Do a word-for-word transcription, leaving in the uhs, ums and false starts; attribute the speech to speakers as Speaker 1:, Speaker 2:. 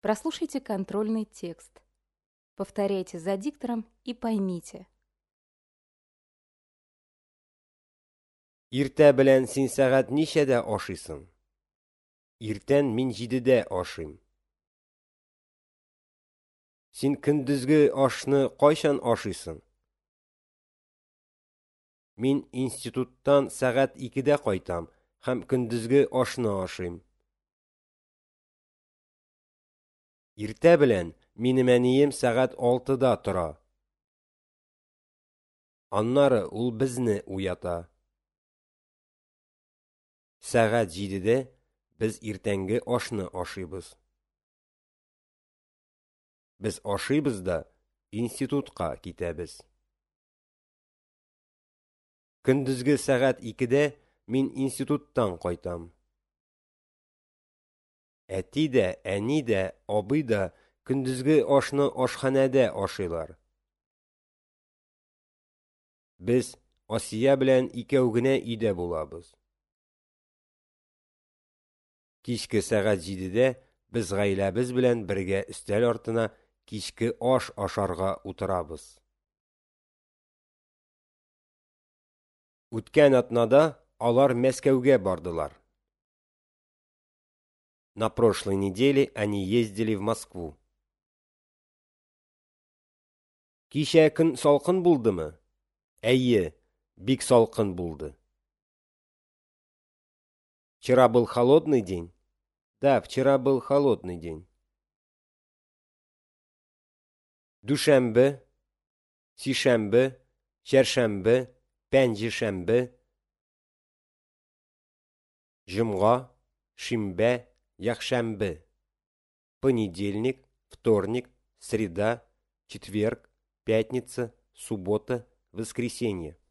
Speaker 1: Прослушайте контрольный текст. Повторяйте за диктором и поймите.
Speaker 2: Иртә белән син сәгать ничәдә ашыйсың? Иртән мин җидедә ашыйм. Син көндезге ашны кайчан ашыйсың? Мин институттан сәгать икедә кайтам һәм көндезге ашны ашыйм. Иртә белән минем әнием сәгать алтыда тора. Аннары ул безне уята. Сәгать җидедә без иртәнге ашны ашыйбыз. Без ашыйбыз да институтка китәбез. Көндезге сәгать икедә мин институттан кайтам. Әти дә, әни дә, абый да көндезге ашны ашханәдә ашыйлар. Без Асия белән икәү генә өйдә булабыз. Кичке сәгать җидедә без гаиләбез белән бергә өстәл артына кичке аш ашарга утырабыз. Үткән атнада алар Мәскәүгә бардылар. На прошлой неделе они ездили в Москву. Кичә көн салкын булдымы? Әйе, бик салкын булды. Вчера был холодный день? Да, вчера был холодный день. Дүшәмбе, сишәмбе, чәршәмбе, пәнҗешәмбе, җомга, шимбә, яхшәмбе. Понедельник, вторник, среда, четверг, пятница, суббота, воскресенье.